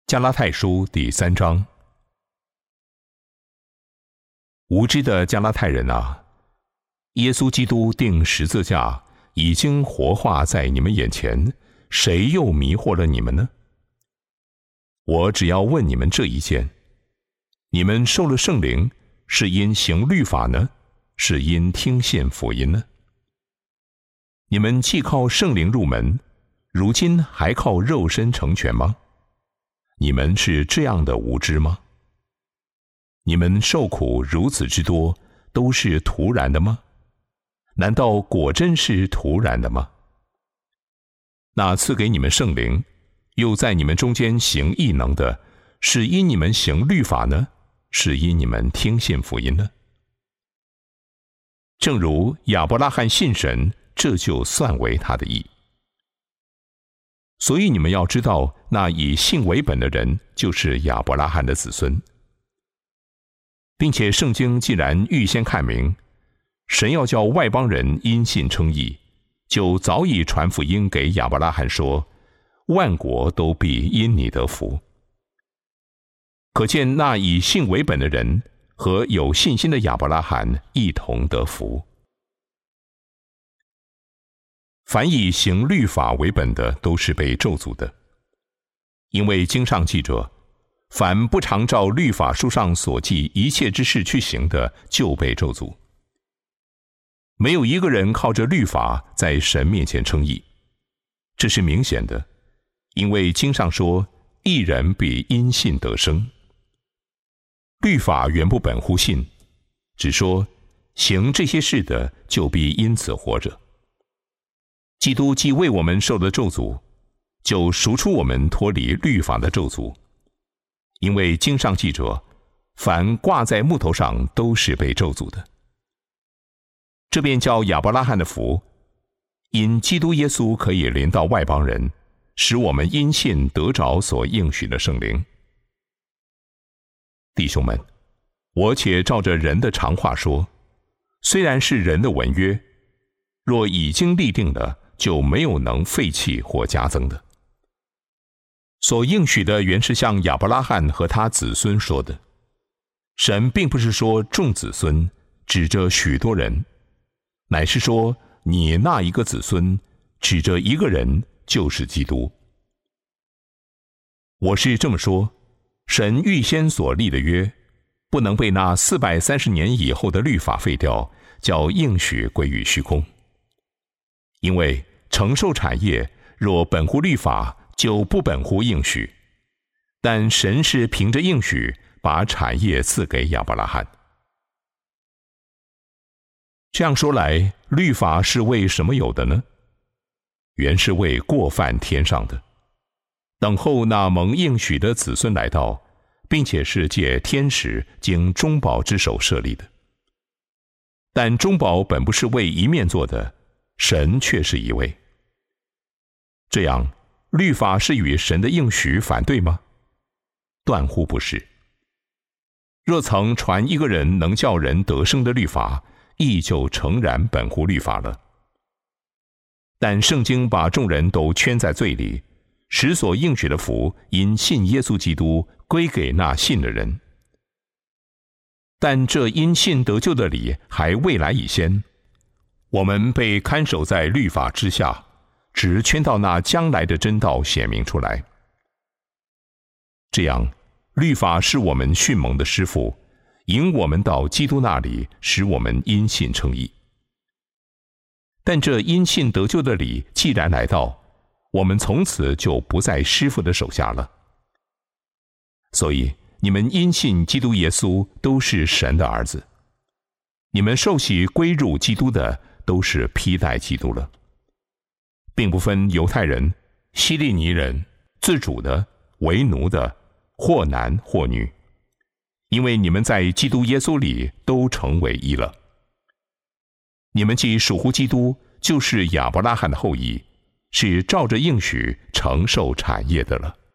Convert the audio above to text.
加拉太书第3章。无知的加拉太人啊，耶稣基督钉十字架已经活化在你们眼前，谁又迷惑了你们呢？我只要问你们这一件：你们受了圣灵，是因行律法呢，是因听信福音呢？你们既靠圣灵入门，如今还靠肉身成全吗？你们是这样的无知吗？你们受苦如此之多，都是突然的吗？难道果真是突然的吗？那赐给你们圣灵，又在你们中间行异能的，是因你们行律法呢，是因你们听信福音呢？正如亚伯拉罕信神，这就算为他的义。所以你们要知道，那以信为本的人，就是亚伯拉罕的子孙。并且圣经既然预先看明，神要叫外邦人因信称义，就早已传福音给亚伯拉罕说，万国都必因你得福。可见那以信为本的人和有信心的亚伯拉罕一同得福。凡以行律法为本的，都是被咒诅的。因为经上记着，凡不常照律法书上所记一切之事去行的，就被咒诅。没有一个人靠着律法在神面前称义，这是明显的，因为经上说，义人必因信得生。律法原不本乎信，只说行这些事的，就必因此活着。基督既为我们受了咒诅，就赎出我们脱离律法的咒诅。因为经上记着，凡挂在木头上都是被咒诅的。这便叫亚伯拉罕的福，因基督耶稣可以临到外邦人，使我们因信得着所应许的圣灵。弟兄们，我且照着人的常话说，虽然是人的文约，若已经立定了，就没有能废弃或加增的。所应许的原是向亚伯拉罕和他子孙说的。神并不是说众子孙，指着许多人，乃是说你那一个子孙，指着一个人，就是基督。我是这么说，神预先所立的约，不能被那430年以后的律法废掉，叫应许归于虚空。因为承受产业若本乎律法，就不本乎应许，但神是凭着应许把产业赐给亚伯拉罕。这样说来，律法是为什么有的呢？原是为过犯添上的，等候那蒙应许的子孙来到，并且是借天使经中保之手设立的。但中保本不是为一面做的，神却是一位。这样，律法是与神的应许反对吗？断乎不是。若曾传一个人能叫人得生的律法，亦就诚然本乎律法了。但圣经把众人都圈在罪里，使所应许的福因信耶稣基督归给那信的人。但这因信得救的理还未来以先，我们被看守在律法之下，只圈到那将来的真道显明出来。这样，律法是我们训蒙的师傅，引我们到基督那里，使我们因信称义。但这因信得救的理既然来到，我们从此就不在师傅的手下了。所以你们因信基督耶稣都是神的儿子，你们受洗归入基督的，都是披戴基督了，并不分犹太人、希利尼人、自主的、为奴的，或男或女，因为你们在基督耶稣里都成为一了。你们既属乎基督，就是亚伯拉罕的后裔，是照着应许承受产业的了。